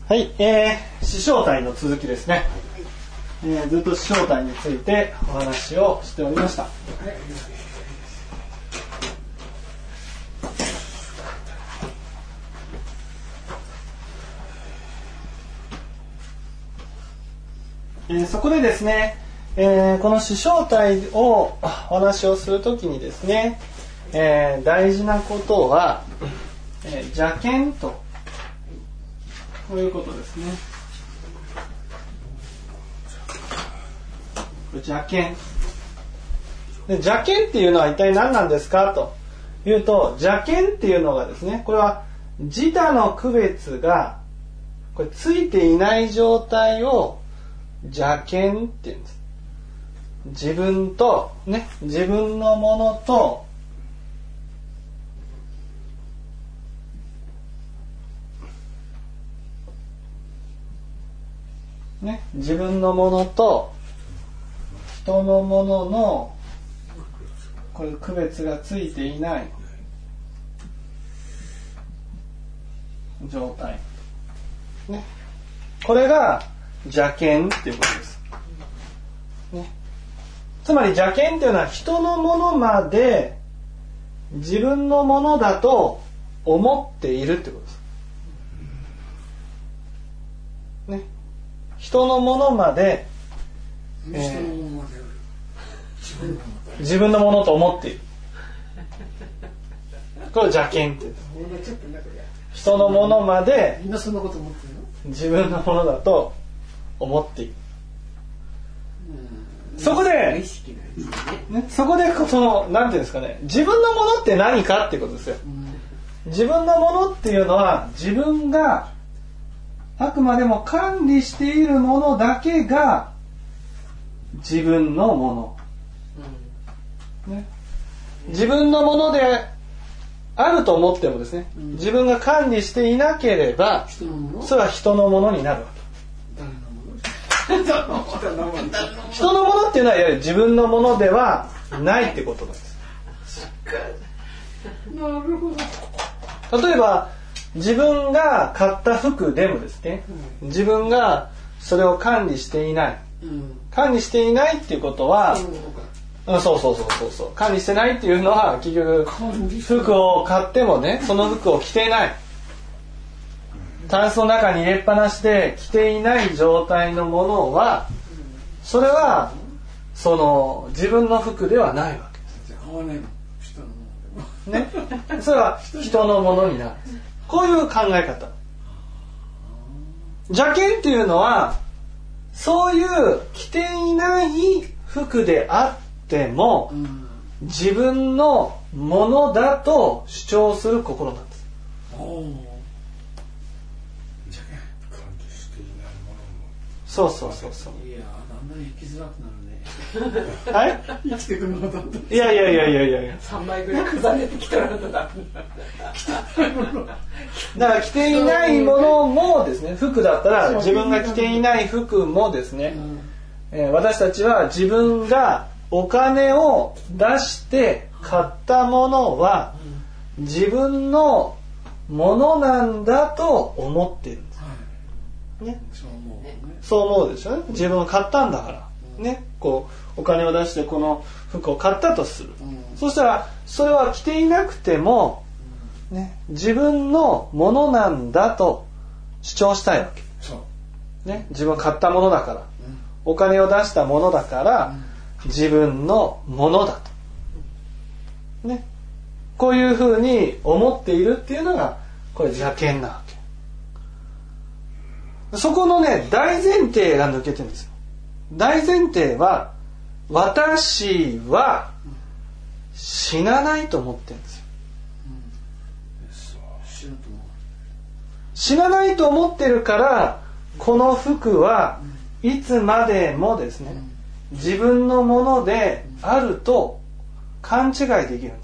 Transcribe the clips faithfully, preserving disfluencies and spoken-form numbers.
はい、えー、視小体の続きですね、えー、ずっと視小体についてお話をしておりました。えー、そこでですね、えー、この視小体をお話をするときにですね、えー、大事なことは、えー、邪見とこういうことですね。邪見で、邪見っていうのは一体何なんですかというと、邪見っていうのがですね、これは自他の区別がこれついていない状態を邪見っていうんです。自分とね、自分のものとね、自分のものと人のもののこれ区別がついていない状態、ね、これが邪見っていうことです、ね、つまり邪見っていうのは人のものまで自分のものだと思っているってことです、ね、人のものまで、えー、自分のものと思っている。これ邪見って言うんです。人のものまで自分のものだと思っている。そこで、ね、そこでそのなんていうんですかね、自分のものって何かっていうことですよ。自分のものっていうのは自分があくまでも管理しているものだけが自分のもの、ね、自分のものであると思ってもですね、自分が管理していなければそれは人のものになるわけ。人のものっていうのはやはり自分のものではないってことなんです。なるほど。例えば自分が買った服でもですね、自分がそれを管理していない、うん、管理していないっていうことは、うん、そうそうそうそうそう管理してないっていうのは結局服を買ってもね、その服を着ていない、タンスの中に入れっぱなしで着ていない状態のものは、それはその自分の服ではないわけですね。それは人のものになる。こういう考え方。邪見っていうのはそういう着ていない服であっても、うん、自分のものだと主張する心なんです。そうそうそうそう。いや、だんだん生きづらくなるね。はい？生きてくるのだんだん。いやいやいやいやいやいや。 三枚ぐらい重ねてきたらだ。だから着ていないものもですね、服だったら自分が着ていない服もですね、えー、私たちは自分がお金を出して買ったものは自分のものなんだと思っているんです。ね、そう思うでしょ。自分が買ったんだからね、こうお金を出してこの服を買ったとする、うん、そしたらそれは着ていなくても、ね、自分のものなんだと主張したいわけ。そう、ね、自分が買ったものだから、うん、お金を出したものだから、うん、自分のものだと、ね、こういうふうに思っているっていうのがこれ邪見なわけ。そこのね、大前提が抜けてるんですよ。大前提は私は死なないと思ってるんですよ。死なないと思ってるからこの服はいつまでもですね、自分のものであると勘違いできるんです。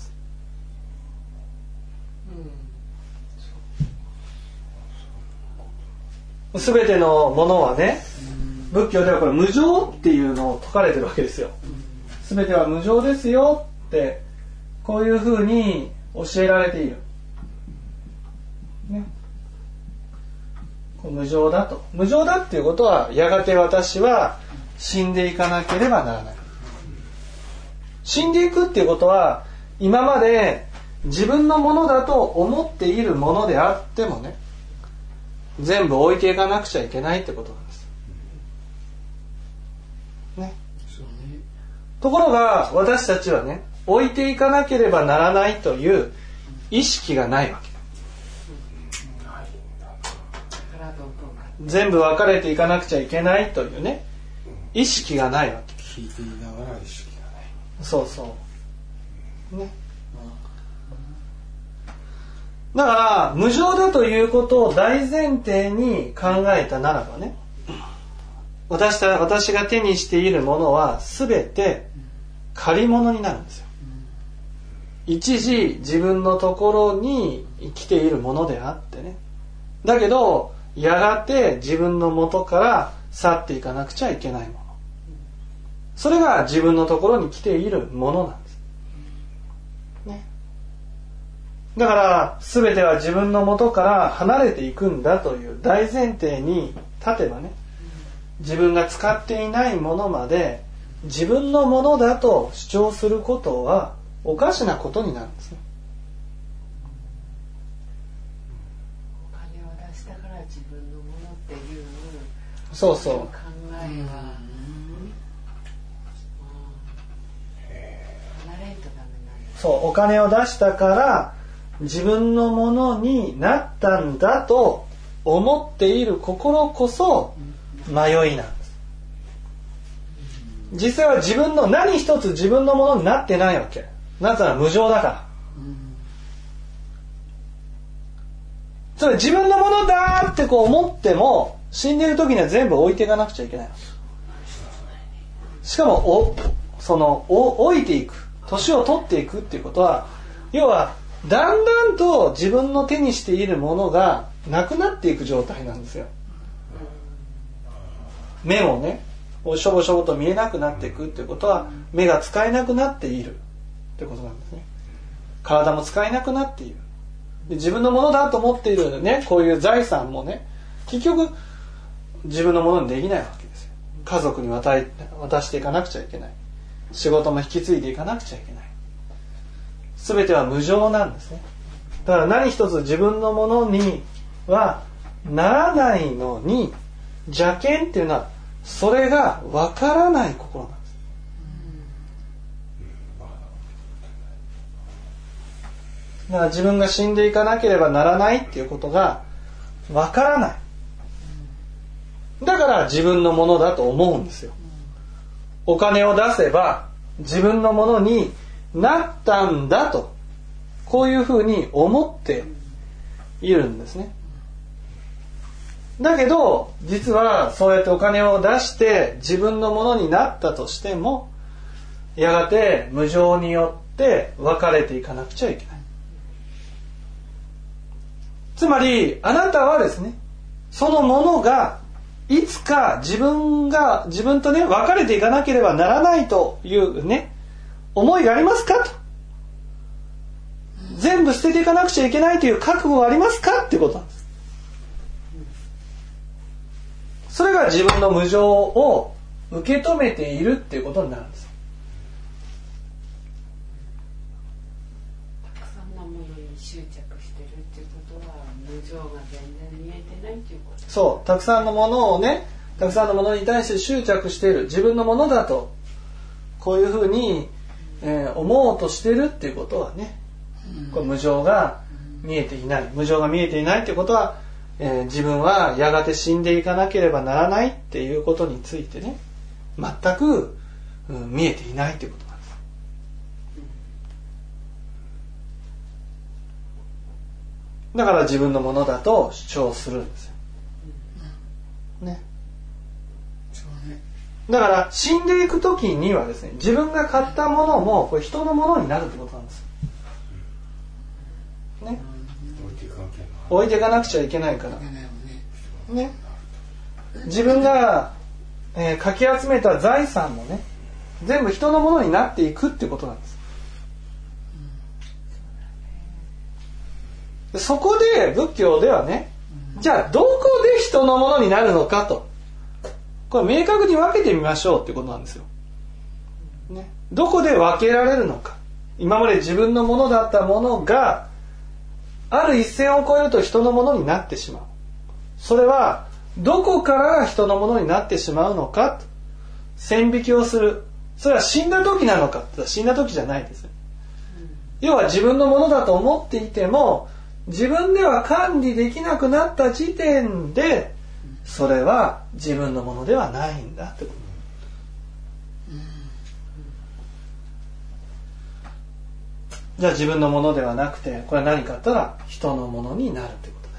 すべてのものはね、仏教ではこれ無常っていうのを説かれてるわけですよ。すべては無常ですよってこういうふうに教えられている、ね、 無常だと。無常だっていうことはやがて私は死んでいかなければならない。死んでいくっていうことは今まで自分のものだと思っているものであってもね、全部置いていかなくちゃいけないってことなんです。ね。ところが私たちはね、置いていかなければならないという意識がないわけ。全部分かれていかなくちゃいけないというね、意識がないわけ。 聞いていながら意識がない。 そうそうね。だから無常だということを大前提に考えたならばね、私た私が手にしているものは全て借り物になるんですよ。一時自分のところに来ているものであってね、だけどやがて自分の元から去っていかなくちゃいけないもの、それが自分のところに来ているものなんです、ね、だから全ては自分の元から離れていくんだという大前提に立てばね、自分が使っていないものまで自分のものだと主張することはおかしなことになるんですね。 お金を出したから自分のものっていうそうそう考えは、うん、離れんとダメなんです。 そう、お金を出したから自分のものになったんだと思っている心こそ迷いなんです。実際は自分の何一つ自分のものになってないわけ。なぜなら無常だから。それ自分のものだってこう思っても死んでる時には全部置いていかなくちゃいけない。しかもおそのお置いていく、年を取っていくっていうことは、要はだんだんと自分の手にしているものがなくなっていく状態なんですよ。目もね、しょぼしょぼと見えなくなっていくっていうことは、目が使えなくなっているってことなんですね。体も使えなくなっている。で、自分のものだと思っているね、こういう財産もね、結局自分のものにできないわけですよ。家族に渡り渡していかなくちゃいけない。仕事も引き継いでいかなくちゃいけない。全ては無常なんですね。だから何一つ自分のものにはならないのに、邪見っていうのはそれが分からない心なんです。だから自分が死んでいかなければならないっていうことが分からない。だから自分のものだと思うんですよ。お金を出せば自分のものになったんだと、こういうふうに思っているんですね。だけど実はそうやってお金を出して自分のものになったとしても、やがて無常によって分かれていかなくちゃいけない。つまりあなたはですね、そのものがいつか自分が自分とね分かれていかなければならないというね思いがありますかと、全部捨てていかなくちゃいけないという覚悟がありますかっていうことなんです。それが自分の無常を受け止めているっていうことになるんです。 たくさんのものに執着してるっていうことは無常が全然見えてないっていうこと。 そう、たくさんのものをね、たくさんのものに対して執着している、自分のものだとこういうふうに、えー、思おうとしてるっていうことはね、これ無常が見えていない。無常が見えていないっていうことは、えー、自分はやがて死んでいかなければならないっていうことについてね、全く、うん、見えていないっていうことなんです。だから自分のものだと主張するんですよ。ね。だから死んでいくときにはですね、自分が買ったものもこれ人のものになるってことなんです。ね。置いていかなくちゃいけないから。ね。自分が、えー、かき集めた財産もね、全部人のものになっていくってことなんです。でそこで仏教ではね、 じゃあどこで人のものになるのかと、これ明確に分けてみましょうってことなんですよ、ね、どこで分けられるのか。今まで自分のものだったものがある一線を越えると人のものになってしまう。それはどこからが人のものになってしまうのかと線引きをする。それは死んだ時なのかって死んだ時じゃないですよ。要は自分のものだと思っていても自分では管理できなくなった時点でそれは自分のものではないんだってこと。じゃあ自分のものではなくてこれは何かあったら人のものになるということです。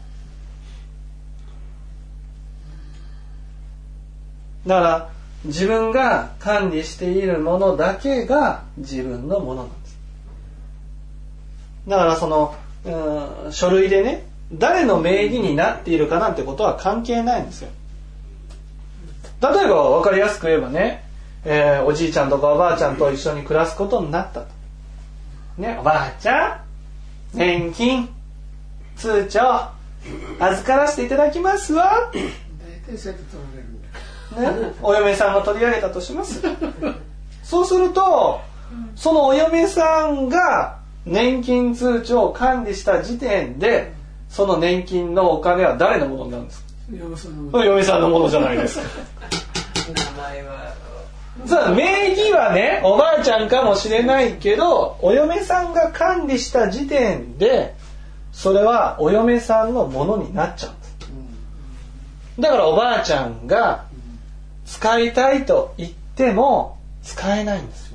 だから自分が管理しているものだけが自分のものなんです。だからそのうん書類でね誰の名義になっているかなんてことは関係ないんですよ。例えば分かりやすく言えばね、えー、おじいちゃんとかおばあちゃんと一緒に暮らすことになったと、ね、おばあちゃん年金通帳預からせていただきますわ、 大体そうやって取られるんだよ、 ね、お嫁さんが取り上げたとしますそうするとそのお嫁さんが年金通帳を管理した時点でその年金のお金は誰のものになるんですか。 嫁さんのもの。 嫁さんのものじゃないですか名前はそう名義はねおばあちゃんかもしれないけどお嫁さんが管理した時点でそれはお嫁さんのものになっちゃうんです。だからおばあちゃんが使いたいと言っても使えないんですよ、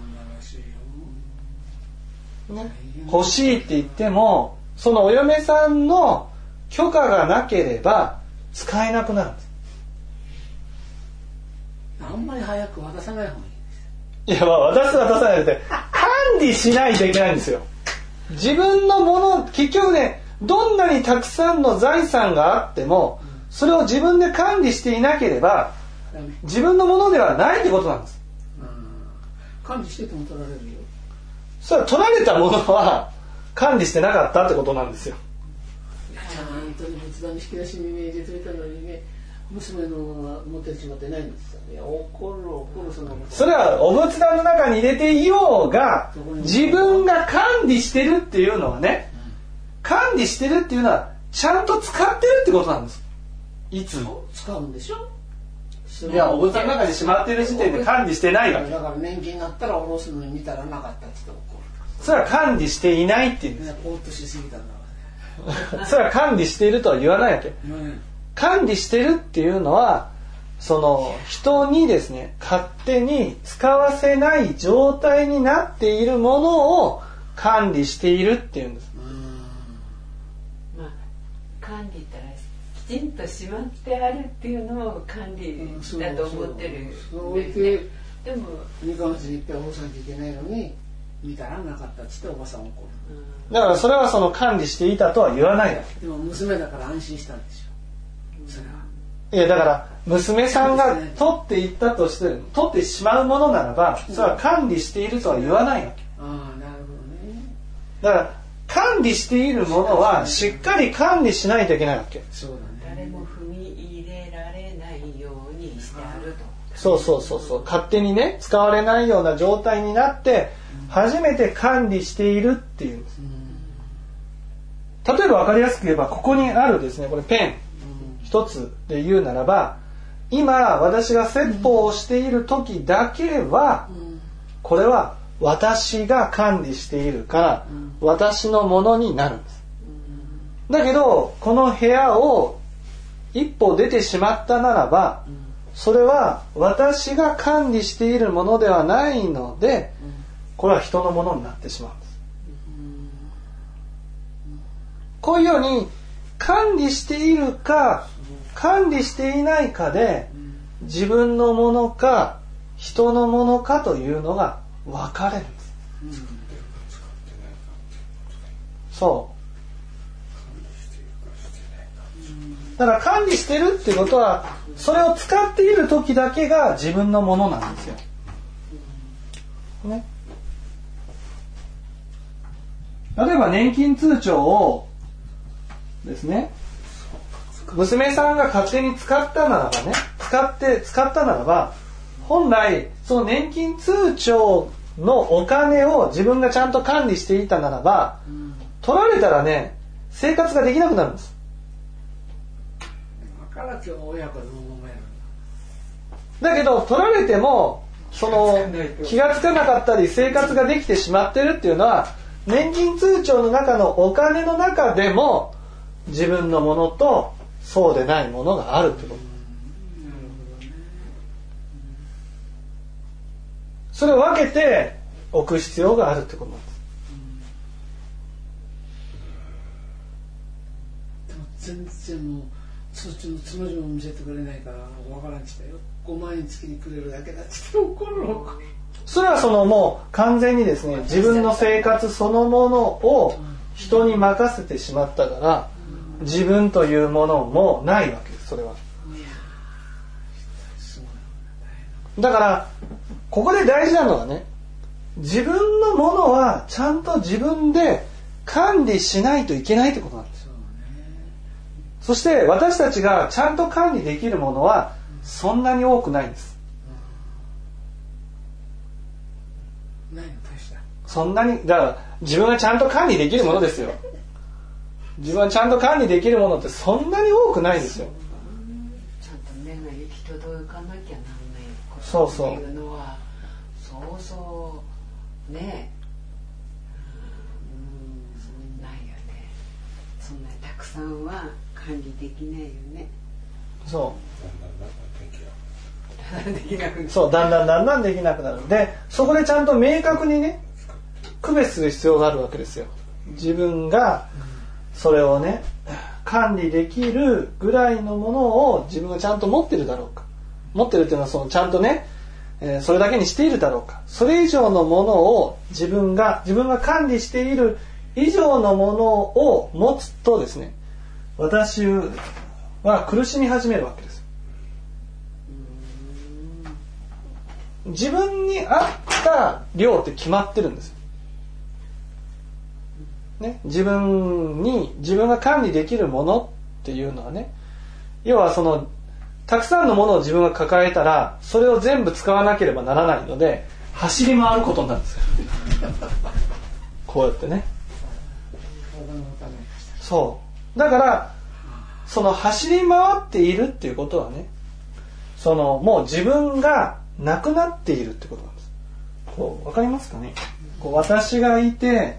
ね、欲しいって言ってもそのお嫁さんの許可がなければ使えなくなるんです。 あんまり早く渡さない方がいいいやまあ渡す渡さないって管理しないといけないんですよ。自分のもの結局ねどんなにたくさんの財産があってもそれを自分で管理していなければ自分のものではないってことなんです。 うん管理してても取られるよ。 それは取られたものは管理してなかったってことなんですよ。 いやちゃんと仏壇に引き出しに入れといたのにね娘のものは持ってしまってないんですよね。怒る怒るそのそれはお仏壇の中に入れていようが自分が管理してるっていうのはね管理してるっていうのはちゃんと使ってるってことなんです。いつも使うんでしょ。 いやお仏壇の中にしまってる時点で管理してないわけだから年金になったら下ろすのに見たらなかったって言って怒る。 それは管理していないっていうんです。 ぼーっとしすぎたんだわそれは管理しているとは言わないわけ。 ね。 管理してるっていうのはその人にですね勝手に使わせない状態になっているものを管理しているっていうんです。 まあ管理ったらきちんとしまってあるっていうのを管理だと思ってるんですね。でもにかげつにいっぺん下ろさなきゃいけないのに見たらなかったっつっておばさん怒る。 だからそれはその管理していたとは言わないわけ。 でも娘だから安心したんでしょ。それは。 いやだから娘さんが取っていったとして取ってしまうものならばそれは管理しているとは言わないわけ。 ああなるほどね。 だから管理しているものはしっかり管理しないといけないわけ。 そうだね。 誰も踏み入れられないようにしてあると。 そうそうそうそう勝手にね使われないような状態になって初めて管理しているっていうんです。例えば分かりやすく言えばここにあるですねこれペン一つで言うならば今私が説法をしている時だけはこれは私が管理しているから私のものになるんです。だけどこの部屋を一歩出てしまったならばそれは私が管理しているものではないのでこれは人のものになってしまうんです。こういうように管理しているか管理していないかで自分のものか人のものかというのが分かれるんです。そうだから管理してるってことはそれを使っている時だけが自分のものなんですよ、ね、例えば年金通帳をですね娘さんが勝手に使ったならばね、使って使ったならば、本来その年金通帳のお金を自分がちゃんと管理していたならば、うん、取られたらね、生活ができなくなるんです。 だから今日親子のままやる。 だけど取られてもその気がつかなかったり生活ができてしまってるっていうのは、年金通帳の中のお金の中でも自分のものとそうでないものがあるってこと。それを分けておく必要があるってことなんです。 でも全然もうそっちのつもりも見せてくれないからわからんしたよ。ごまん円月にくれるだけだって怒る怒る。 それはそのもう完全にですね、自分の生活そのものを人に任せてしまったから、自分というものもないわけです。それはだからここで大事なのはね、自分のものはちゃんと自分で管理しないといけないってことなんですよ。そして私たちがちゃんと管理できるものはそんなに多くないんです。そんなに、だから自分がちゃんと管理できるものですよ。自分はちゃんと管理できるものってそんなに多くないですよ。 ちゃんと目が行き届かなきゃなんないことっていうのはそうそうね、うん、ないよね。そんなにたくさんは管理できないよね。 そうそう、だんだんだんだんできなくなる。で、そこでちゃんと明確にね、区別する必要があるわけですよ。自分がそれをね、管理できるぐらいのものを自分がちゃんと持ってるだろうか。持ってるっていうのはそのちゃんとね、えー、それだけにしているだろうか。それ以上のものを自分が自分が管理している以上のものを持つとですね、私は苦しみ始めるわけです。自分に合った量って決まってるんですよ。ね、自分に自分が管理できるものっていうのはね、要はそのたくさんのものを自分が抱えたらそれを全部使わなければならないので走り回ることになるんですよ。こうやってね。そうだからその走り回っているっていうことはね、そのもう自分がなくなっているってことなんです。こうわかりますかね。こう私がいて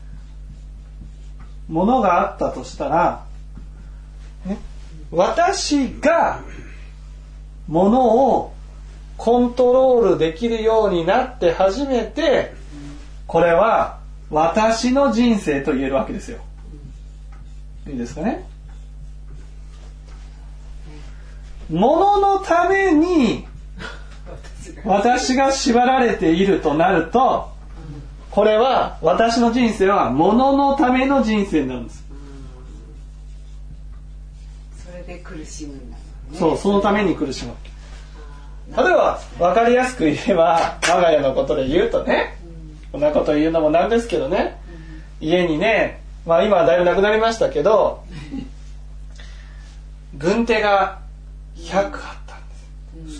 ものがあったとしたら、ね、私がものをコントロールできるようになって初めて、これは私の人生と言えるわけですよ。いいですかね。もののために私が縛られているとなると、これは私の人生はもののための人生なんです。 それで苦しむんだもんね。 そう、そのために苦しむ。例えば分かりやすく言えば、我が家のことで言うとね、こんなこと言うのもなんですけどね、家にね、まあ今はだいぶなくなりましたけど、軍手がひゃくあったんです。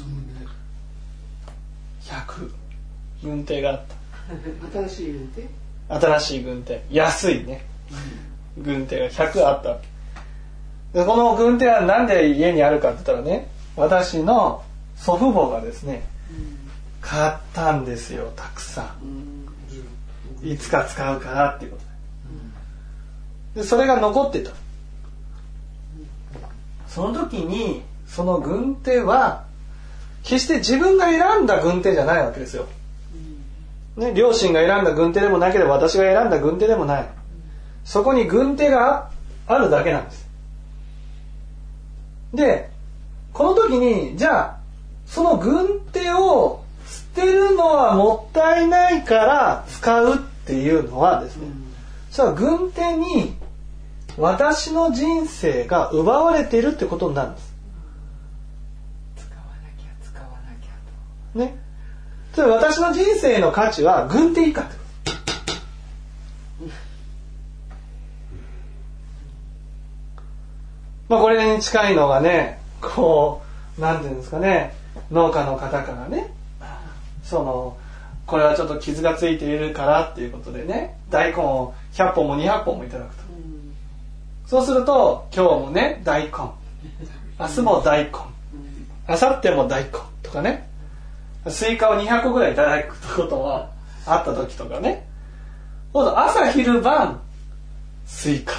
ひゃく軍手があった。 新しい軍手？ 新しい軍手、安いね、軍手がひゃくあったわけで、この軍手はなんで家にあるかって言ったらね、私の祖父母がですね、買ったんですよ、たくさん。いつか使うからっていうことで、でそれが残ってた。その時にその軍手は決して自分が選んだ軍手じゃないわけですよ。ね、両親が選んだ軍手でもなければ私が選んだ軍手でもない。そこに軍手があるだけなんです。で、この時にじゃあその軍手を捨てるのはもったいないから使うっていうのはですね、それは軍手に私の人生が奪われているってことになるんです。 使わなきゃ使わなきゃとね。私の人生の価値は軍手以下ってこと。 まあこれに近いのがね、こうなんていうんですかね、農家の方からね、そのこれはちょっと傷がついているからっていうことでね、大根をひゃっぽんもにひゃっぽんもいただくと、そうすると今日もね大根、明日も大根、明後日も大根とかね、スイカをにひゃっこぐらいいただくことはあった時とかね、今度朝昼晩スイカ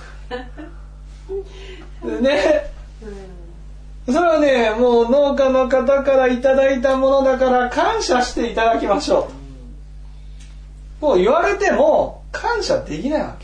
とでね、それはねもう農家の方からいただいたものだから感謝していただきましょう。もう言われても感謝できないわけ、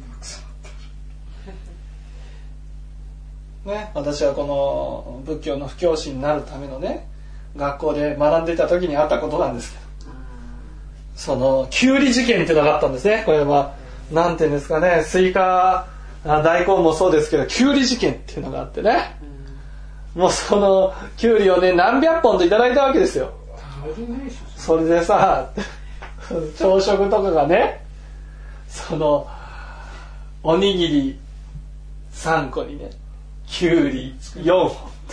ね、私はこの仏教の布教師になるためのね学校で学んでいた時にあったことなんですけど、そのきゅうり事件っていうのがあったんですね。これはなんていうんですかね、スイカ大根もそうですけどきゅうり事件っていうのがあってね、もうそのきゅうりをね何百本といただいたわけですよ。それでさ朝食とかがね、そのおにぎりさんこにねきゅうりよんほん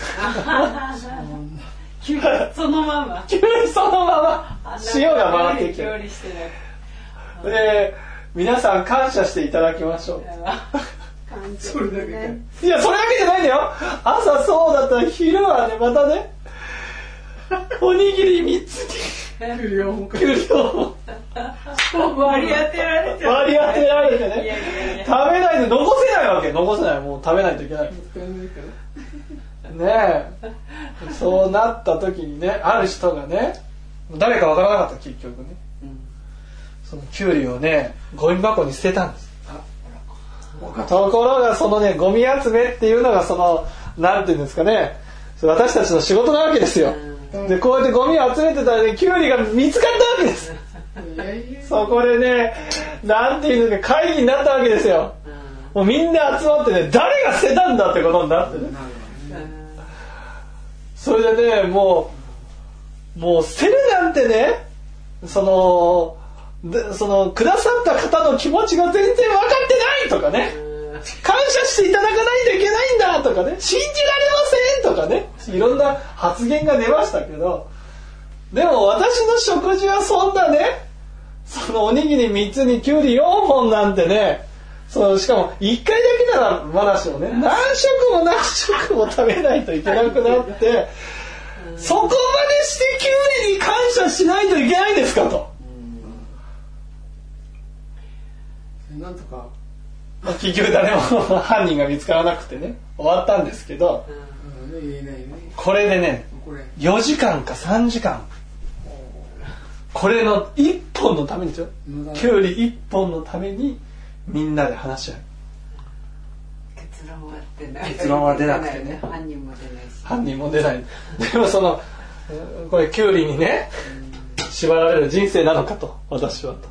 きゅうりそのままきゅうりそのまま塩が回ってきてるで、皆さん感謝していただきましょう。それだけね、いやそれだけじゃないんだよ。朝そうだったら昼はねまたねおにぎりみっつにきゅうりよんほん割り当てられちゃう、 割り当てられてね、 いやいやいや食べないで残せないわけ、残せない、もう食べないといけないねえ。そうなった時にね、ある人がね、誰かわからなかった結局ね、うん、そのキュウリをねゴミ箱に捨てたんです。ところがそのねゴミ集めっていうのがそのなんていうんですかね、私たちの仕事なわけですよ。でこうやってゴミを集めてたらねキュウリが見つかったわけです。そこでねなんていうんですか、会議になったわけですよ。もうみんな集まってね、誰が捨てたんだってことになってね、それでねもうもう捨てるなんてね、そのでそのくださった方の気持ちが全然分かってないとかね、感謝していただかないといけないんだとかね、信じられませんとかね、いろんな発言が出ましたけど、でも私の食事はそんなね、そのおにぎりみっつにきゅうりよんほんなんてね、そのしかもいっかいだけならまだしもね、何食も何食も食べないといけなくなってそこまでしてきゅうりに感謝しないといけないんですかと。 なんとか結局誰も犯人が見つからなくてね終わったんですけど、これでねよじかんかさんじかんこれのいっぽんのためにですよ、きゅうりいっぽんのためにみんなで話し合う。 結論は出ない、 結論は出なくてね、 犯人も出ないし犯人も出ない。でもそのこれきゅうりにね縛られる人生なのかと、私はと、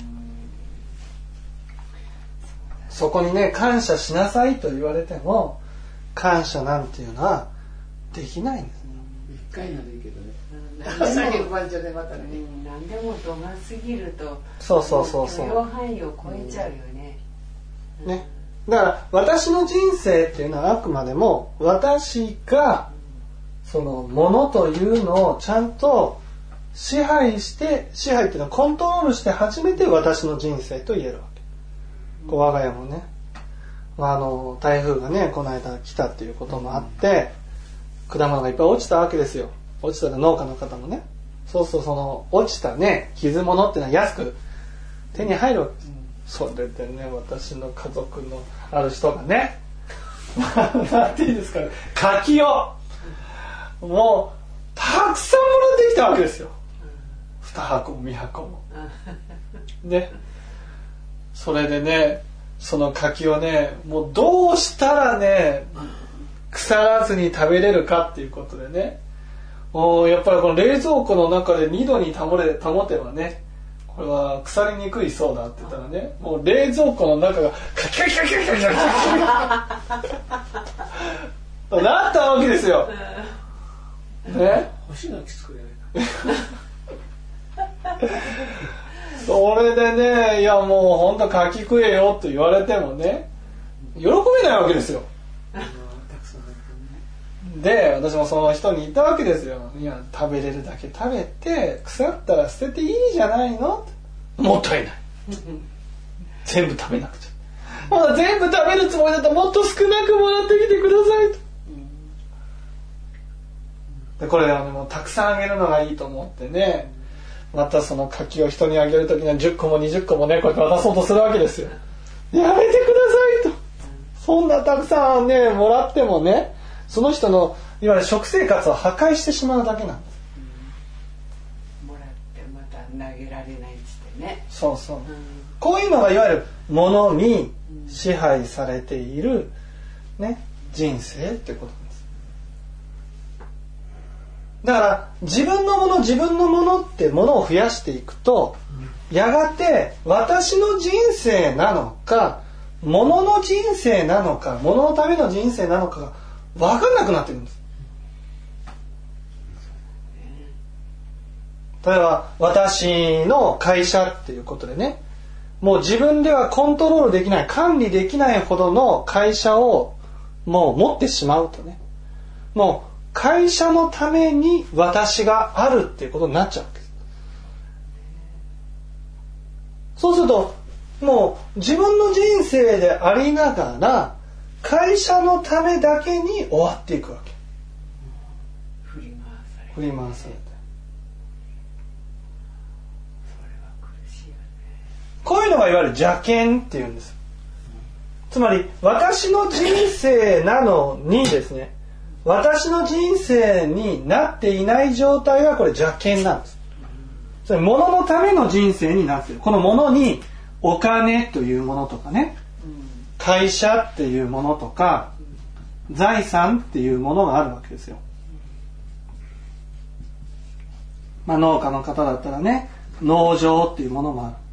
そこにね感謝しなさいと言われても感謝なんていうのはできないんですよ。 一回ならいいけどね、 何でもまたね、何でも度が過ぎるとそうそうそうそう、 許容範囲を超えちゃうよね、 うん、ね、だから私の人生っていうのはあくまでも私がそのものというのをちゃんと支配して支配っていうのはコントロールして初めて私の人生と言えるわけ。こう我が家もね、まあ、あの台風がねこの間来たっていうこともあって果物がいっぱい落ちたわけですよ。落ちたら農家の方もね、そうそう、その落ちたね傷物っていうのは安く手に入るわけです、うん、それでね私の家族のある人がねなんていうんですかね、柿をもうたくさんもらってきたわけですよ、にはこもみはこもでそれでねその柿をねもうどうしたらね腐らずに食べれるかっていうことでね、おやっぱりこの冷蔵庫の中でにどに保れ保てばねこれは腐りにくいそうだって言ったらね、もう冷蔵庫の中がカキカキカキカキカキカキなったわけですよ、ね、 星がきつくれないそれでね、いやもう本当柿食えよって言われてもね喜べないわけですよ。 で私もその人に言ったわけですよ。いや食べれるだけ食べて腐ったら捨てていいじゃないの。もったいない全部食べなくちゃ。まだ全部食べるつもりだったらもっと少なくもらってきてくださいと。でこれはねもうたくさんあげるのがいいと思ってね、またその柿を人にあげるときにはじゅっこもにじゅっこもねこうやって渡そうとするわけですよ。やめてくださいと。そんなたくさんねもらってもねその人のいわゆる食生活を破壊してしまうだけなんです。 もらってまた投げられないっつってね。 そうそう、 うん、 こういうのがいわゆる物に支配されている、ね、人生ってことなんです。だから自分のもの自分のものってものを増やしていくと、やがて私の人生なのか物の人生なのか物のための人生なのかが分かんなくなってくるんです。例えば私の会社っていうことでね、もう自分ではコントロールできない管理できないほどの会社をもう持ってしまうとね、もう会社のために私があるっていうことになっちゃうわけです。そうするともう自分の人生でありながら会社のためだけに終わっていくわけ。 振り回されて振り回されてこういうのがいわゆる邪見っていうんです。つまり私の人生なのにですね、私の人生になっていない状態がこれ邪見なんです。つまり物のための人生になっている。この物にお金というものとかね、会社っていうものとか財産っていうものがあるわけですよ。まあ農家の方だったらね、農場っていうものもある。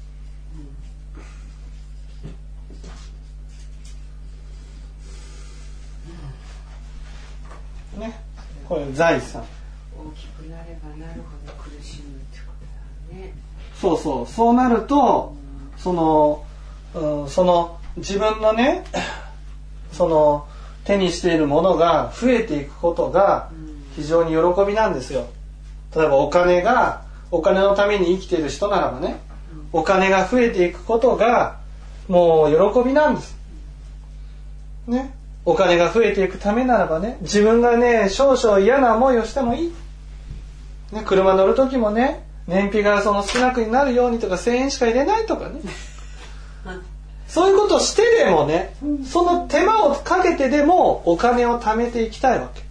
ね、これ財産。 大きくなればなるほど苦しむってことだね。 そうそう、そうなると、うん、その、うん、その自分のね、その手にしているものが増えていくことが非常に喜びなんですよ。例えばお金がお金のために生きている人ならばね、お金が増えていくことがもう喜びなんです。ね。お金が増えていくためならばね、自分がね少々嫌な思いをしてもいい、ね、車乗る時もね燃費がその少なくなるようにとかせんえんしか入れないとかねそういうことをしてでもね、その手間をかけてでもお金を貯めていきたいわけ。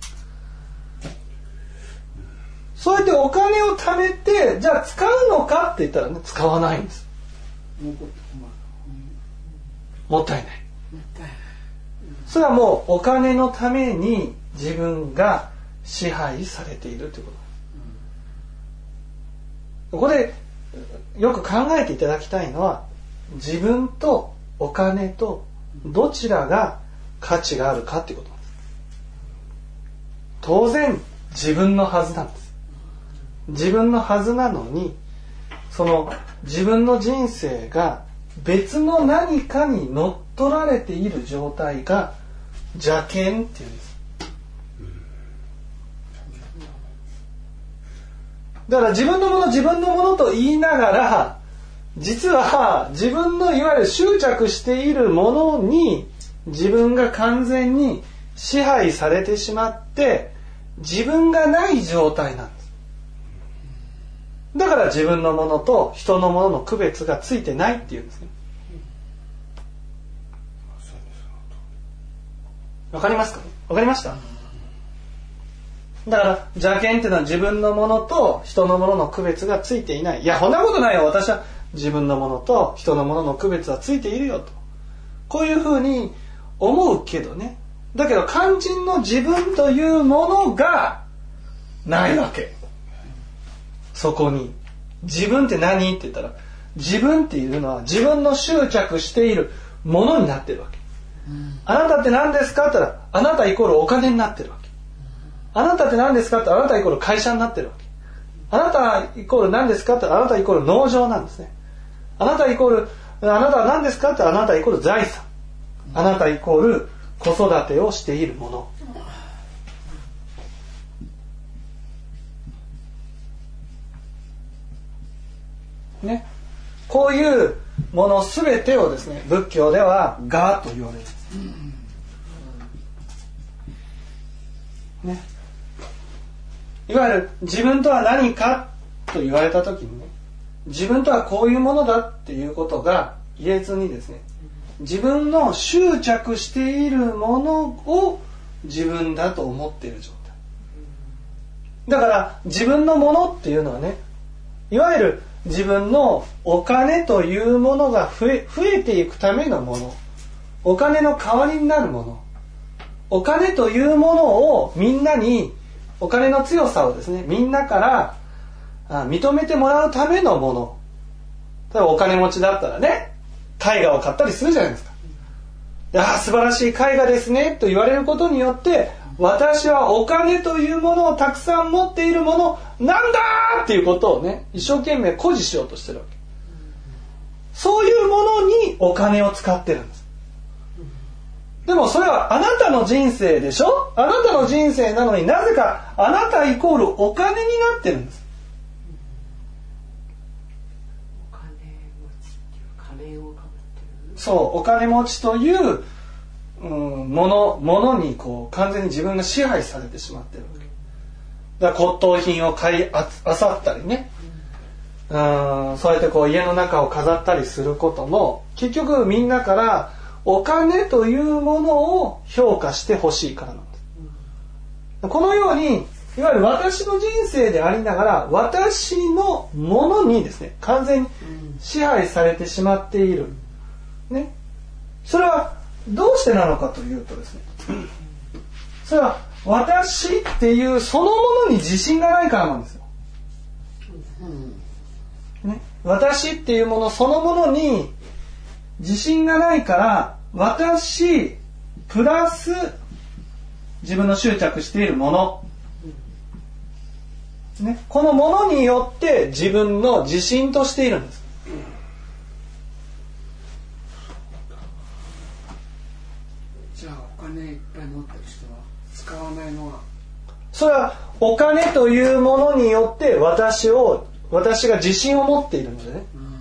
そうやってお金を貯めてじゃあ使うのかって言ったらね、使わないんです。もったいない。それはもうお金のために自分が支配されているということ。ここでよく考えていただきたいのは、自分とお金とどちらが価値があるかということなんです。当然自分のはずなんです。自分のはずなのに、その自分の人生が別の何かに乗っ取られている状態が邪見っていうんです。だから自分のもの自分のものと言いながら、実は自分のいわゆる執着しているものに自分が完全に支配されてしまって自分がない状態なんです。だから自分のものと人のものの区別がついてないっていうんですね。わかりますか？わかりました？だから邪見っていうのは自分のものと人のものの区別がついていない。いや、そんなことないよ。私は自分のものと人のものの区別はついているよと。こういうふうに思うけどね。だけど肝心の自分というものがないわけ。そこに。自分って何って言ったら、自分っていうのは自分の執着しているものになってるわけ。うん、あなたって何ですかって言ったら、あなたイコールお金になってるわけ。あなたって何ですかって言ったら、あなたイコール会社になってるわけ。あなたイコール何ですかって言ったら、あなたイコール農場なんですね。あなたイコール、あなたは何ですかって言ったら、あなたイコール財産。あなたイコール子育てをしているもの。 ね、こういうものすべてをですね、仏教では我と言われるんです、ね、いわゆる自分とは何かと言われた時にね、自分とはこういうものだっていうことが言えずにですね、自分の執着しているものを自分だと思っている状態だから、自分のものっていうのはね、いわゆる自分のお金というものが増え、増えていくためのもの、お金の代わりになるもの、お金というものをみんなに、お金の強さをですね、みんなから認めてもらうためのもの。例えばお金持ちだったらね、絵画を買ったりするじゃないですか。ああ、素晴らしい絵画ですねと言われることによって、私はお金というものをたくさん持っているものなんだっていうことをね、一生懸命誇示しようとしてるわけ。そういうものにお金を使ってるんです。でもそれはあなたの人生でしょ？あなたの人生なのになぜかあなたイコールお金になってるんです。 お金持ちっていう仮面をかぶってる。 そう、お金持ちという、うん、もの、ものにこう完全に自分が支配されてしまってるわけ。だから骨董品を買いあさったりね、うん、そうやってこう家の中を飾ったりすることも結局みんなからお金というものを評価してほしいからなんです。このようにいわゆる私の人生でありながら私のものにですね、完全に支配されてしまっている、ね、それはどうしてなのかというとですね、それは私っていうそのものに自信がないからなんですよ、ね、私っていうものそのものに自信がないから、私プラス自分の執着しているもの、ね、このものによって自分の自信としているんです。 じゃあお金いっぱい持ってる人は使わないのは、 それはお金というものによって私を私が自信を持っているのでね、うん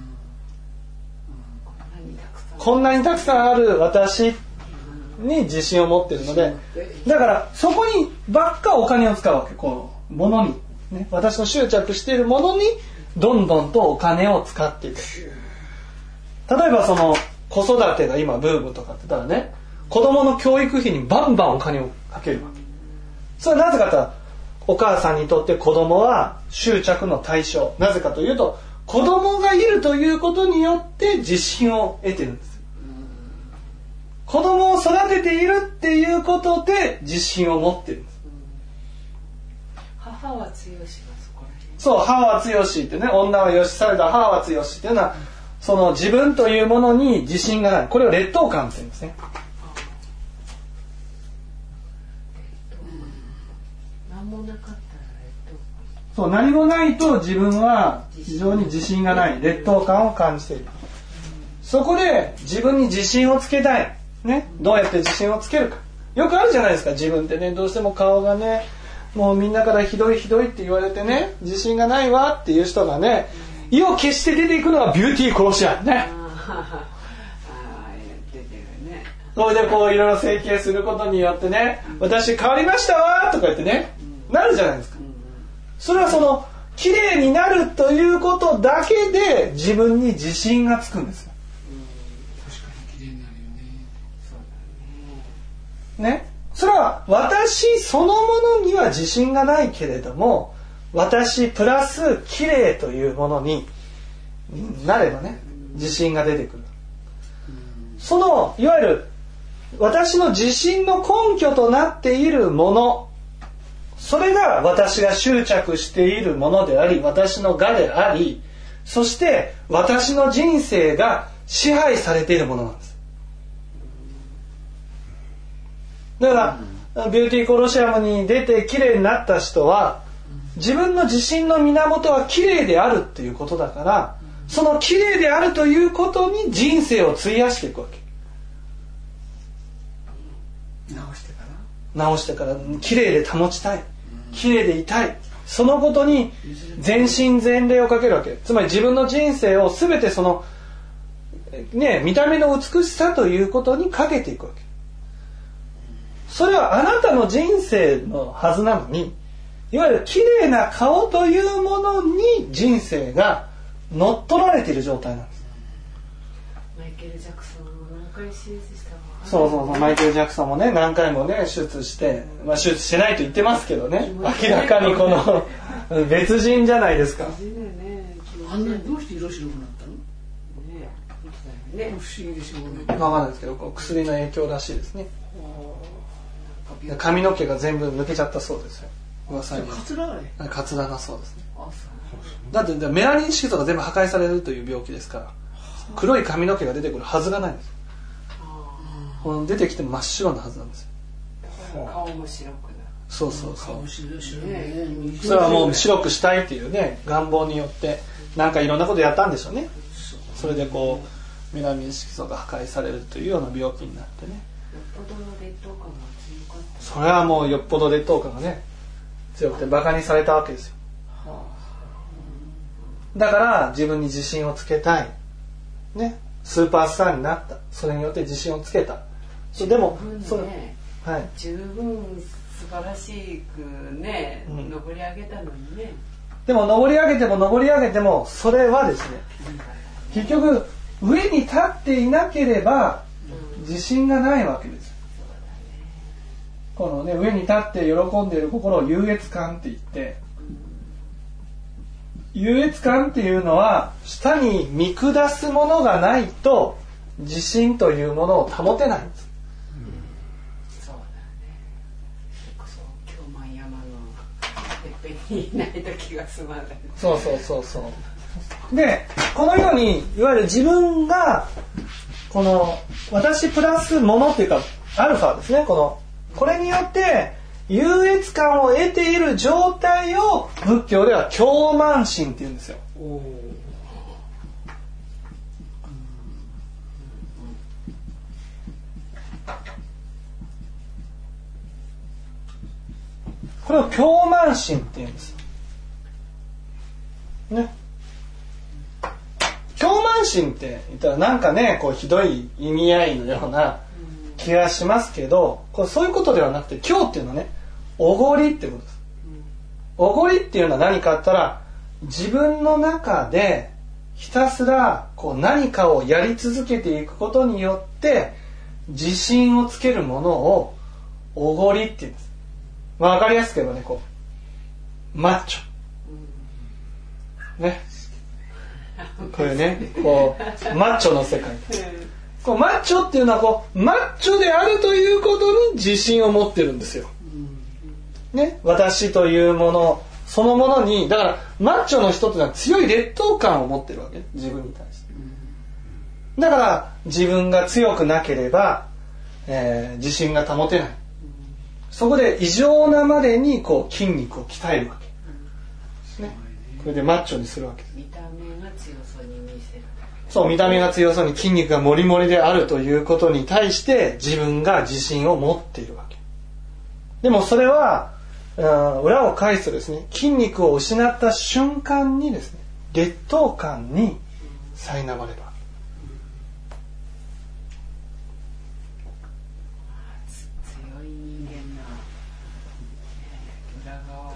こんなにたくさんある私に自信を持っているので、だからそこにばっかお金を使うわけ。このものに、ね、私の執着しているものにどんどんとお金を使っていく。例えばその子育てが今ブームとかって言ったらね、子供の教育費にバンバンお金をかけるわけ。それはなぜかというと、お母さんにとって子供は執着の対象。なぜかというと、子供がいるということによって自信を得てるんです。子供を育てているっていうことで自信を持ってるんです。 母は強しがそこら辺。 そう、母は強しってね、女はよしされた母は強しっていうのは、その自分というものに自信がない。これを劣等感って言うんですね。 何もなかったら劣等感。 そう、何もないと自分は非常に自信がない、劣等感を感じている。そこで自分に自信をつけたい。ね、どうやって自信をつけるか。よくあるじゃないですか、自分ってね、どうしても顔がね、もうみんなからひどいひどいって言われてね、自信がないわっていう人がね、意を決して出ていくのがビューティー殺し屋ね。それでこういろいろ整形することによってね、私変わりましたわとか言ってね、なるじゃないですか。それはその綺麗になるということだけで自分に自信がつくんですよ。ね、それは私そのものには自信がないけれども、私プラス綺麗というものになればね、自信が出てくる。そのいわゆる私の自信の根拠となっているもの、それが私が執着しているものであり、私の我であり、そして私の人生が支配されているものなんです。だからビューティーコロシアムに出て綺麗になった人は、自分の自信の源は綺麗であるっていうことだから、その綺麗であるということに人生を費やしていくわけ。 直してから直してから綺麗で保ちたい、綺麗でいたい、 そのことに全身全霊をかけるわけ。つまり自分の人生を全てその、ね、見た目の美しさということにかけていくわけ。それはあなたの人生のはずなのに、いわゆる綺麗な顔というものに人生が乗っ取られている状態なんです。 マイケル・ジャクソンも何回手術したの？ そうそうそう、マイケル・ジャクソンもね何回もね手術して、まあ、手術してないと言ってますけどね、明らかにこの別人じゃないですか。 あんなにどうして色白くなったの？ね、不思議でしょうね。 分かんないですけど、こう薬の影響らしいですね。髪の毛が全部抜けちゃったそうですよ。噂に。 カツラね。カツラだそうですね。だってメラニン色素が全部破壊されるという病気ですから、黒い髪の毛が出てくるはずがないんです。出てきて真っ白なはずなんですよ。 顔も白くなる。 そうそうそう。 顔白い白いね。 それはもう白くしたいっていうね願望によってなんかいろんなことやったんでしょうね。それでこうメラニン色素が破壊されるというような病気になってね。 よっぽどの劣等感が強かった。 それはもうよっぽど劣等感がね強くてバカにされたわけですよ。だから自分に自信をつけたい、ね、スーパースターになった。それによって自信をつけた。でもそれ、はい、 十分素晴らしくね、うん、登り上げたのにね。 でも登り上げても登り上げてもそれはですね、結局上に立っていなければ自信がないわけです。このね、上に立って喜んでいる心を優越感って言って、優越感っていうのは下に見下すものがないと自信というものを保てないんです。 そうだね。それこそ京満山のてっぺんにいないと気が済まない。 そうそうそうそう。で、このようにいわゆる自分がこの私プラスものっていうかアルファですね。このこれによって優越感を得ている状態を仏教では狂慢心って言うんですよ。これを狂慢心って言うんです。ね。狂慢心って言ったらなんかね、こうひどい意味合いのような気がしますけど、これそういうことではなくて、狂っていうのはね、おごりってことです。おごりっていうのは何かあったら、自分の中でひたすらこう何かをやり続けていくことによって自信をつけるものをおごりって言うんです。わかりやすく言えばね、こうマッチョね、これね、こうマッチョの世界。こうマッチョっていうのはこうマッチョであるということに自信を持ってるんですよ。ね、私というものそのものに、だからマッチョの人っていうのは強い劣等感を持ってるわけ、自分に対して。だから自分が強くなければ、えー、自信が保てない。そこで異常なまでにこう筋肉を鍛えるわけ、ね、これでマッチョにするわけです。 見た目が強そうに見せる。 そう、見た目が強そうに筋肉がモリモリであるということに対して自分が自信を持っているわけ。でもそれは裏を返すとですね、筋肉を失った瞬間にですね、劣等感に苛まれるわけ。 強い人間な裏側。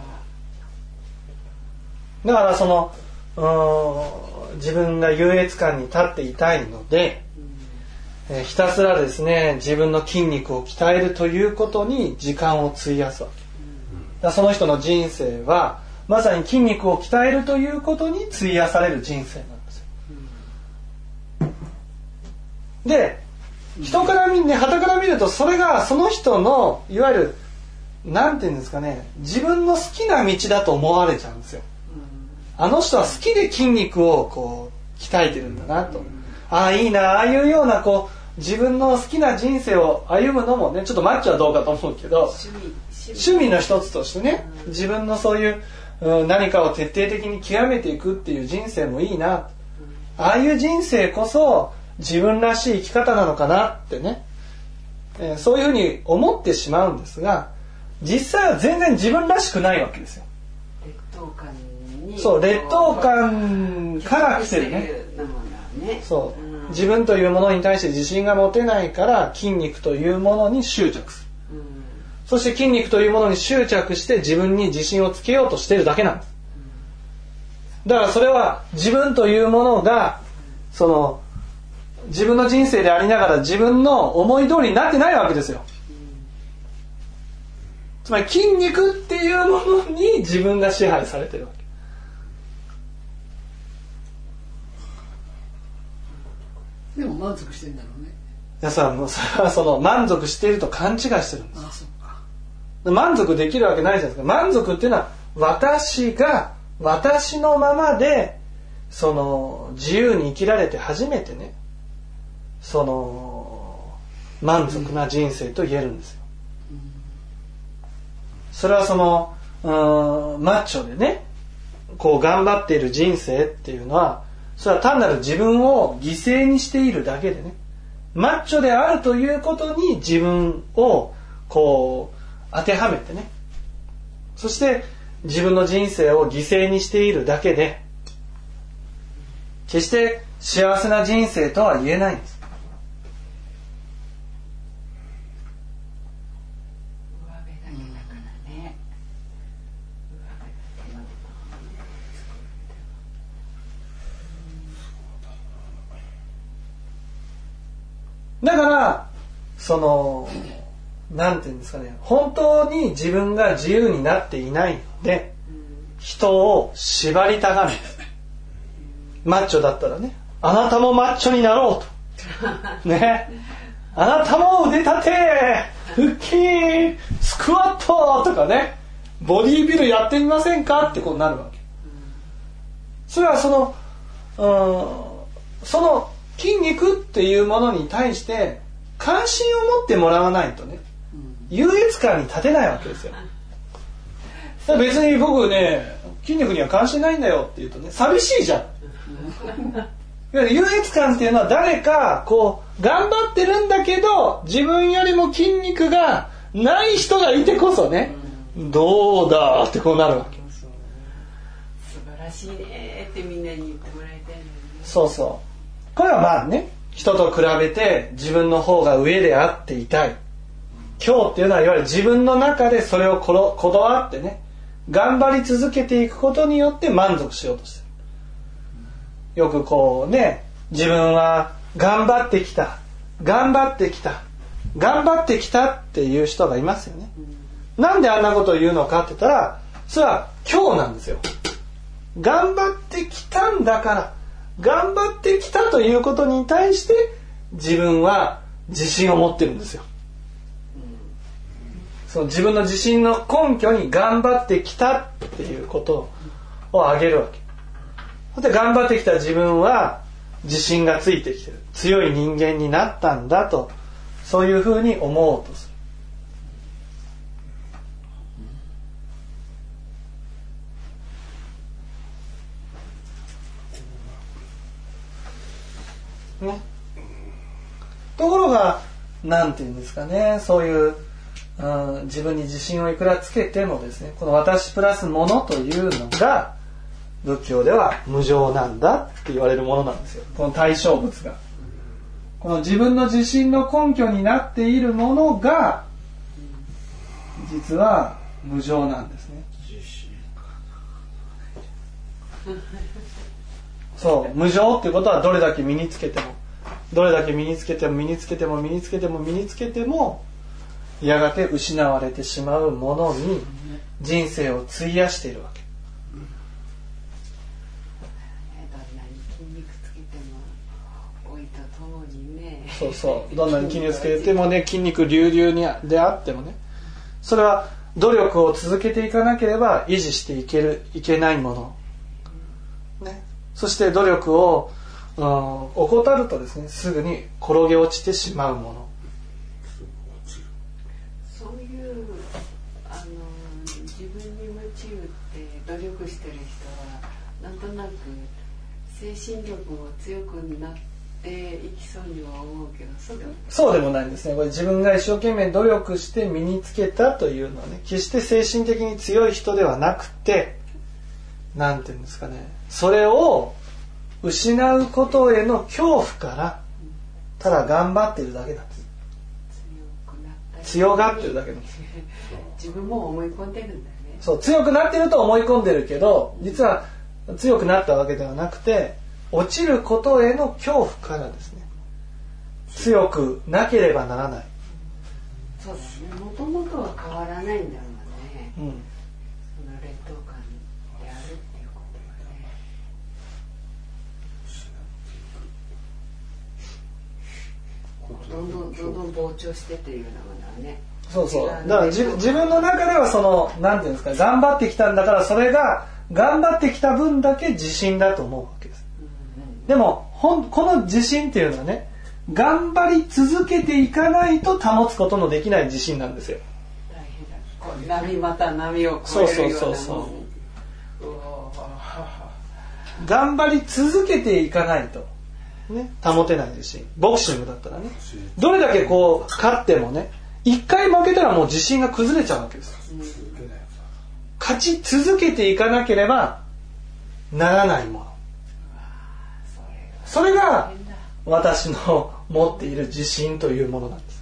だからその自分が優越感に立っていたいので、うんえー、ひたすらですね自分の筋肉を鍛えるということに時間を費やすわけ。だからその人の人生はまさに筋肉を鍛えるということに費やされる人生なんですよ。で、人から見ね、傍から見るとそれがその人のいわゆるなんていうんですかね、自分の好きな道だと思われちゃうんですよ。あの人は好きで筋肉をこう鍛えてるんだなと、ああいいな、ああいうようなこう自分の好きな人生を歩むのもね、ちょっとマッチョはどうかと思うけど、趣味、趣味の一つとしてね、自分のそういう、うん、何かを徹底的に極めていくっていう人生もいいな、ああいう人生こそ自分らしい生き方なのかなってね、えー、そういうふうに思ってしまうんですが、実際は全然自分らしくないわけですよ。 当感にそう劣等感から来てるね。そう、うん、自分というものに対して自信が持てないから筋肉というものに執着する、うん、そして筋肉というものに執着して自分に自信をつけようとしてるだけなんです。だからそれは自分というものがその自分の人生でありながら自分の思い通りになってないわけですよ。つまり筋肉っていうものに自分が支配されてるわけ。 でも満足してるんだろうね。 いやさ、もうそれはその満足していると勘違いしてるんです。 ああ、そうか。 満足できるわけないじゃないですか。満足っていうのは私が私のままでその自由に生きられて初めてね、その満足な人生と言えるんですよ。うん、それはそのうんマッチョでね、こう頑張っている人生っていうのは。それは単なる自分を犠牲にしているだけでね、マッチョであるということに自分をこう当てはめてね、そして自分の人生を犠牲にしているだけで、決して幸せな人生とは言えないんです。だからそのなんていうんですかね、本当に自分が自由になっていないので人を縛りたがるんです。マッチョだったらね、あなたもマッチョになろうとね、あなたも腕立て腹筋スクワットとかね、ボディービルやってみませんかってこうなるわけ。それはそのうんその筋肉っていうものに対して関心を持ってもらわないとね、優越感に立てないわけですよ。別に僕ね筋肉には関心ないんだよって言うとね、寂しいじゃん。優越感っていうのは誰かこう頑張ってるんだけど自分よりも筋肉がない人がいてこそね、どうだってこうなるわけ。 素晴らしいねってみんなに言ってもらいたいのに、ね、そうそう。これはまあね、人と比べて自分の方が上であっていたい。今日っていうのはいわゆる自分の中でそれをこだわってね、頑張り続けていくことによって満足しようとしてる。よくこうね、自分は頑張ってきた、頑張ってきた、頑張ってきたっていう人がいますよね。なんであんなことを言うのかって言ったら、それは今日なんですよ。頑張ってきたんだから、頑張ってきたということに対して自分は自信を持ってるんですよ。その自分の自信の根拠に頑張ってきたっていうことを挙げるわけで、頑張ってきた自分は自信がついてきてる、強い人間になったんだと、そういうふうに思おうとする、ね、ところがなんていうんですかね、そういう、うん、自分に自信をいくらつけてもですね、この私プラスものというのが仏教では無常なんだって言われるものなんですよ。この対象物が、この自分の自信の根拠になっているものが実は無常なんですね。そう、無常っていうことはどれだけ身につけてもどれだけ身につけても身につけても身につけても身につけてもやがて失われてしまうものに人生を費やしているわけ。そうそう、どんなに筋肉つけてもね、筋肉隆々にであってもね、それは努力を続けていかなければ維持していけるいけないもの、ね、そして努力を、うん、怠るとですね、すぐに転げ落ちてしまうもの。 そういうあの自分に夢中って努力してる人はなんとなく精神力も強くなっていきそうには思うけど、そうでもそうでもないんですね。これ自分が一生懸命努力して身につけたというのはね、決して精神的に強い人ではなくて、 なんていうんですかね、それを失うことへの恐怖からただ頑張ってるだけなんです。強がってるだけなんです。 自分も思い込んでるんだよね。 そう、強くなってると思い込んでるけど、実は強くなったわけではなくて、落ちることへの恐怖からですね、強くなければならない。 そうですね。もともとは変わらないんだろうね。 うん。 その劣等感であるっていうことがね。どんどんどんどん膨張してっていうようなものはね。 そうそう。だから自自分の中ではそのなんていうんですか、頑張ってきたんだから、それが頑張ってきた分だけ自信だと思うわけです。うんうん、でもほんこの自信っていうのはね、頑張り続けていかないと保つことのできない自信なんですよ。 大変だ。波また波を越えるような。そうそうそうそう。 頑張り続けていかないと、ね、保てない自信。ボクシングだったらね、どれだけこう勝ってもね、一回負けたらもう自信が崩れちゃうわけです。うん、勝ち続けていかなければならないもの。それが私の持っている自信というものなんです。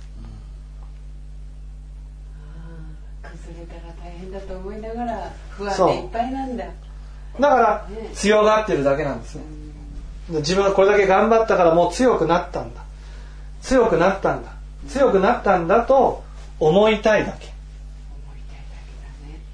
うん、崩れたら大変だと思いながら不安でいっぱいなんだ。 だから強がってるだけなんですね。自分はこれだけ頑張ったからもう強くなったんだ。強くなったんだ。強くなったんだと思いたいだけ。思いたいだけだね。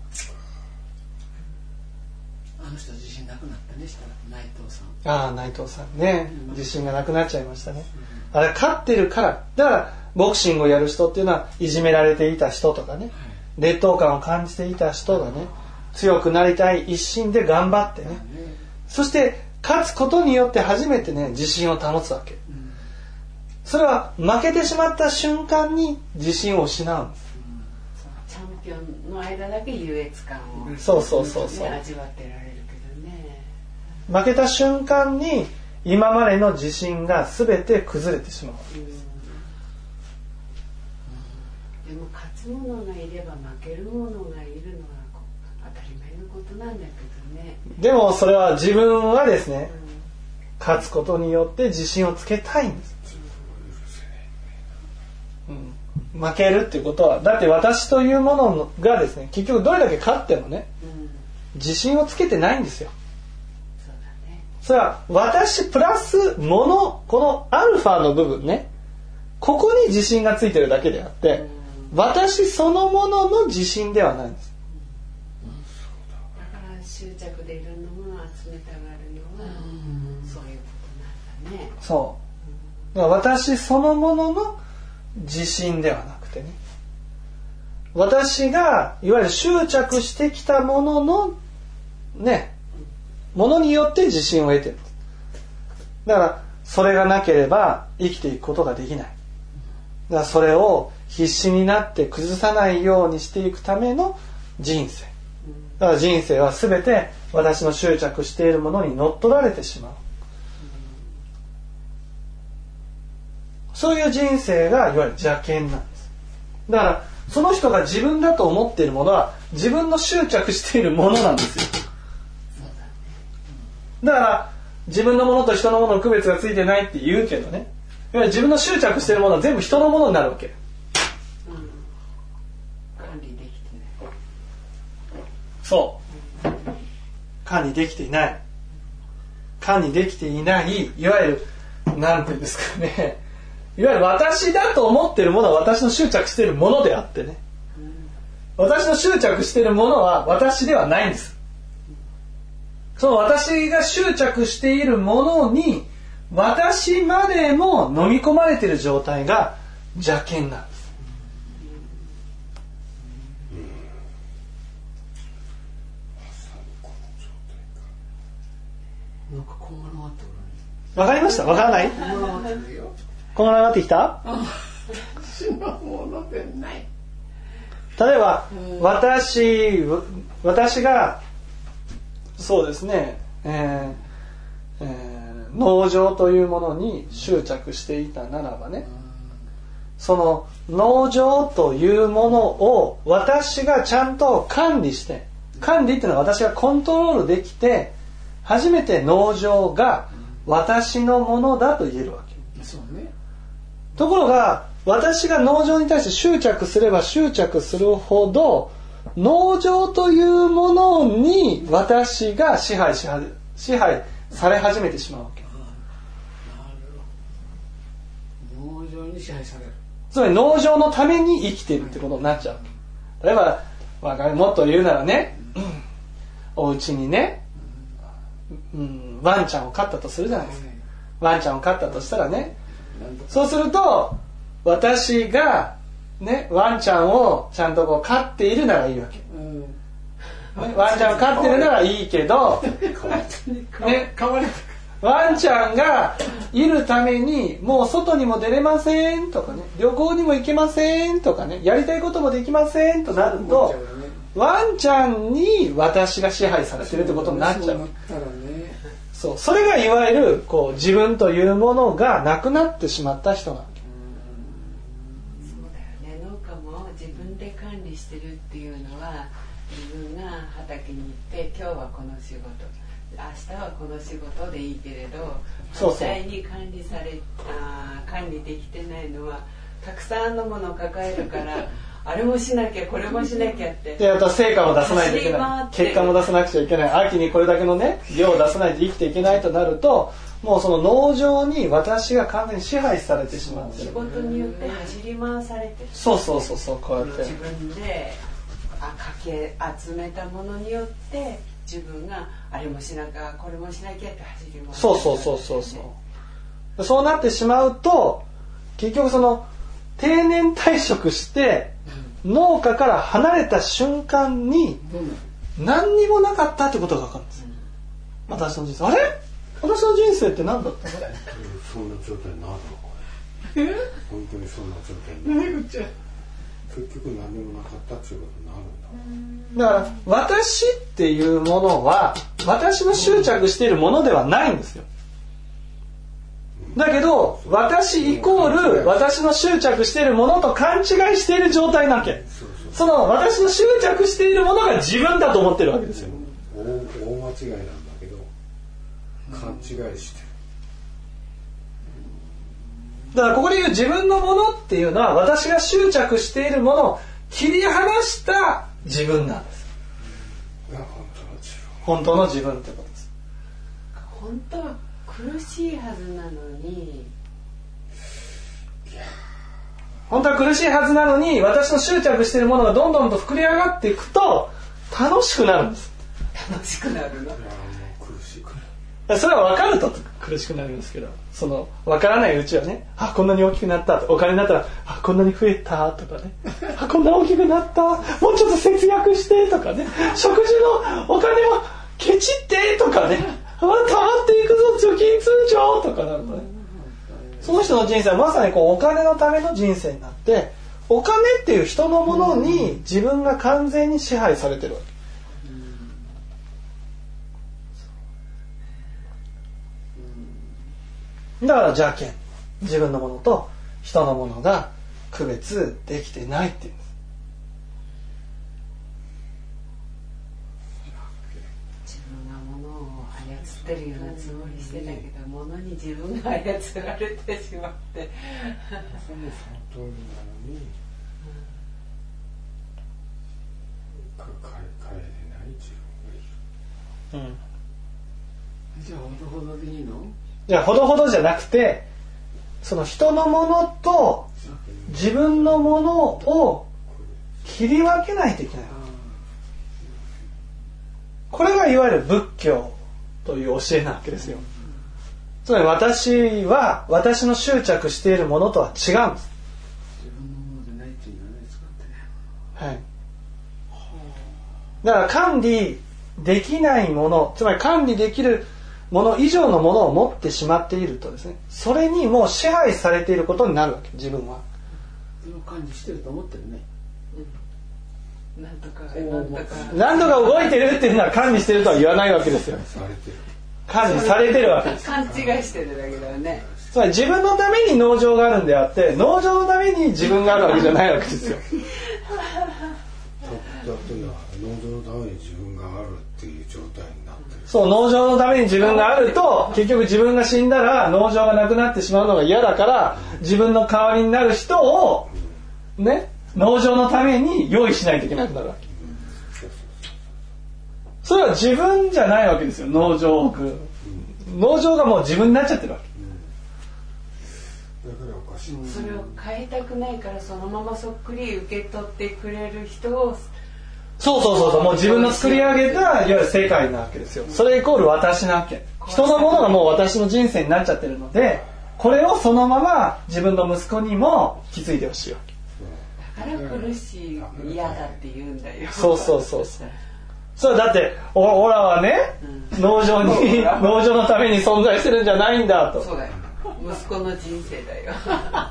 あの人自信なくなったね、したら内藤さん。 ああ、内藤さんね、自信がなくなっちゃいましたね。あれ勝ってるから。だからボクシングをやる人っていうのはいじめられていた人とかね、劣等感を感じていた人がね、強くなりたい一心で頑張ってね、そして勝つことによって初めてね自信を保つわけ。それは負けてしまった瞬間に自信を失うんです。 チャンピオンの間だけ優越感を、ね、 そうそうそうそう、 味わってられるけどね。 負けた瞬間に今までの自信が全て崩れてしまう。 でも勝つ者がいれば負ける者がいるのは当たり前のことなんだけどね。 でもそれは自分はですね、うん、勝つことによって自信をつけたいんです。うん、負けるっていうことは、だって私というものがですね、結局どれだけ勝ってもね、うん、自信をつけてないんですよ。そうだね。それは私プラスもの、このアルファの部分ね、ここに自信がついてるだけであって、うん、私そのものの自信ではないんです。 うん、だから執着でいろんなものを集めたがるのは、うん、そういうことなんだね。 そう。だから私そのものの自信ではなくてね、私がいわゆる執着してきたもののね、ものによって自信を得てる。だからそれがなければ生きていくことができない。だからそれを必死になって崩さないようにしていくための人生。だから人生は全て私の執着しているものに乗っ取られてしまう。そういう人生がいわゆる邪見なんです。だからその人が自分だと思っているものは自分の執着しているものなんですよ。だから自分のものと人のものの区別がついてないって言うけどね、いわゆる自分の執着しているものは全部人のものになるわけ。 うん、管理できてない。 そう。管理できていない。管理できていない、いわゆるなんていうんですかね。いわゆる私だと思っているものは私の執着しているものであってね、私の執着しているものは私ではないんです。その私が執着しているものに私までも飲み込まれている状態が邪見なんです。 なんかこんがらがっておる。わかりました？わからない？ こんがらがってるよ。 こんがらがってきた？ 私のものでない。 例えば私私がそうですね、えーえー、農場というものに執着していたならばね、その農場というものを私がちゃんと管理して管理っていうのは私がコントロールできて初めて農場が私のものだと言えるわけ。 そうね。 ところが私が農場に対して執着すれば執着するほど農場というものに私が支配しは支配され始めてしまうわけ。 農場に支配される。 つまり農場のために生きているってことになっちゃうわけ。例えば、まあ、もっと言うならね、お家にね、うん、ワンちゃんを飼ったとするじゃないですか。ワンちゃんを飼ったとしたらね、そうすると私がね、ワンちゃんをちゃんとこう飼っているならいいわけ、うん、ワンちゃんを飼ってるならいいけど、ね、ワンちゃんがいるためにもう外にも出れませんとかね、旅行にも行けませんとかね、やりたいこともできませんとなると、ワンちゃんに私が支配されてるってことになっちゃう。そう、それがいわゆるこう自分というものがなくなってしまった人なわけ。 そうだよね。農家も自分で管理してるっていうのは、自分が畑に行って今日はこの仕事、明日はこの仕事でいいけれど、実際に管理されあ管理できてないのはたくさんのものを抱えるからあれもしなきゃこれもしなきゃってで、あと成果も出さないといけない、結果も出さなくちゃいけない、秋にこれだけのね量を出さないと生きていけないとなると、もうその農場に私が完全に支配されてしまってる。 仕事によって走り回されてる。 そうそうそうそう、こうやって自分であかけ集めたものによって自分があれもしなきゃこれもしなきゃって走り回って、 そうそうそうそうそう、そうなってしまうと結局その定年退職して農家から離れた瞬間に何にもなかったってことが分かるんですよ。私の人生、あれ私の人生って何だったの？ そんな状態になるのこれ。本当にそんな状態になる。結局何もなかったっていうことになるんだ。 だから私っていうものは私の執着しているものではないんですよ。だけど私イコール私の執着しているものと勘違いしている状態なわけ。その私の執着しているものが自分だと思ってるわけですよ。 大、大間違いなんだけど勘違いしてる。 だからここで言う自分のものっていうのは私が執着しているものを切り離した自分なんです。 いや本当の自分。 本当の自分ってことです。 本当は苦しいはずなのに、 本当は苦しいはずなのに私の執着しているものがどんどんと膨れ上がっていくと楽しくなるんです。 楽しくなるの。 いやもう苦しい。 それは分かると苦しくなるんですけど、その分からないうちはね、あこんなに大きくなったと、お金になったらあこんなに増えたとかね、あこんな大きくなった、もうちょっと節約してとかね、食事のお金もケチってとかね、あまっていくぞ貯金通帳とかなるとね、その人の人生はまさにこうお金のための人生になって、お金っていう人のものに自分が完全に支配されてるわけ。だから邪見、自分のものと人のものが区別できてないっていうんです。 自分が物を操ってるようなつもりしてたけど、物に自分が操られてしまってその通りなのに、か変えれない自分がいる。 うん。 じゃあほどほどでいいの？ じゃあほどほどじゃなくて、その人のものと自分のものを切り分けないといけない。これがいわゆる仏教という教えなわけですよ。つまり私は私の執着しているものとは違うんです。 自分のものじゃないっていうのはね、使ってね。 はい。だから管理できないもの、つまり管理できるもの以上のものを持ってしまっているとですね、それにもう支配されていることになるわけ、自分は。 それを管理してると思ってるね。 うん、なんとかなんとか何度か動いてるっていうのは管理してるとは言わないわけですよ。管理されてるわけです。 勘違いしてるだけだよね。 つまり自分のために農場があるんであって、農場のために自分があるわけじゃないわけですよ。 だって農場のために自分があるっていう状態になってる。 そう、農場のために自分があると結局自分が死んだら農場がなくなってしまうのが嫌だから自分の代わりになる人をね、農場のために用意しないといけなくなるわけ。それは自分じゃないわけですよ。農場君、農場がもう自分になっちゃってるわけ。 だからおかしい。 それを変えたくないからそのままそっくり受け取ってくれる人を、 そうそうそうそう、もう自分の作り上げたいわゆる世界なわけですよ。それイコール私なわけ。人のものがもう私の人生になっちゃってるので、これをそのまま自分の息子にも引き継いでほしいわけ。 だから苦しい、嫌だって言うんだよ。 そうそうそうそう。そうだっておオラはね、うん、農場に農場のために存在してるんじゃないんだと。 そうだよ。息子の人生だよ。うん、それは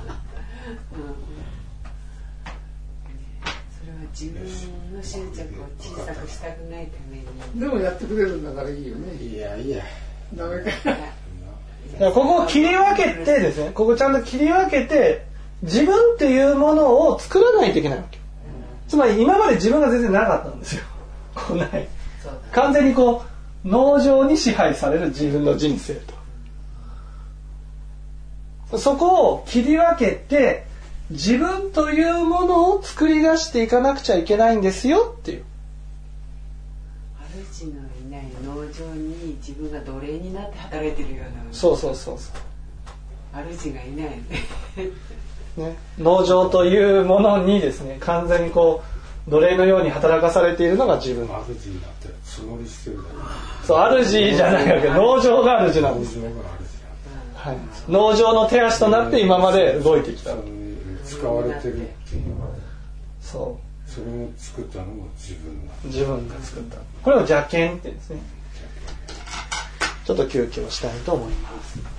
自分の執着を小さくしたくないために。 でもやってくれるんだからいいよね。 いやいや。 ダメか。 だからここを切り分けてですね、ここちゃんと切り分けて自分っていうものを作らないといけないわけ。つまり今まで自分が全然なかったんですよ。こうない。完全にこう農場に支配される自分の人生と。そこを切り分けて自分というものを作り出していかなくちゃいけないんですよっていう。 主のいない農場に自分が奴隷になって働いてるような。 そうそうそうそう。 主がいないね、農場というものにですね、完全にこう奴隷のように働かされているのが自分。 主になってるつもりしてるだろう。 そう、主じゃないわけ。農場が主なんです。 農場が主なんだ。 はい。農場の手足となって今まで動いてきた。 使われてるっていう。 そう。 それを作ったのも自分なんだ。 自分が作った。これを邪見って言うんですね。ちょっと休憩をしたいと思います。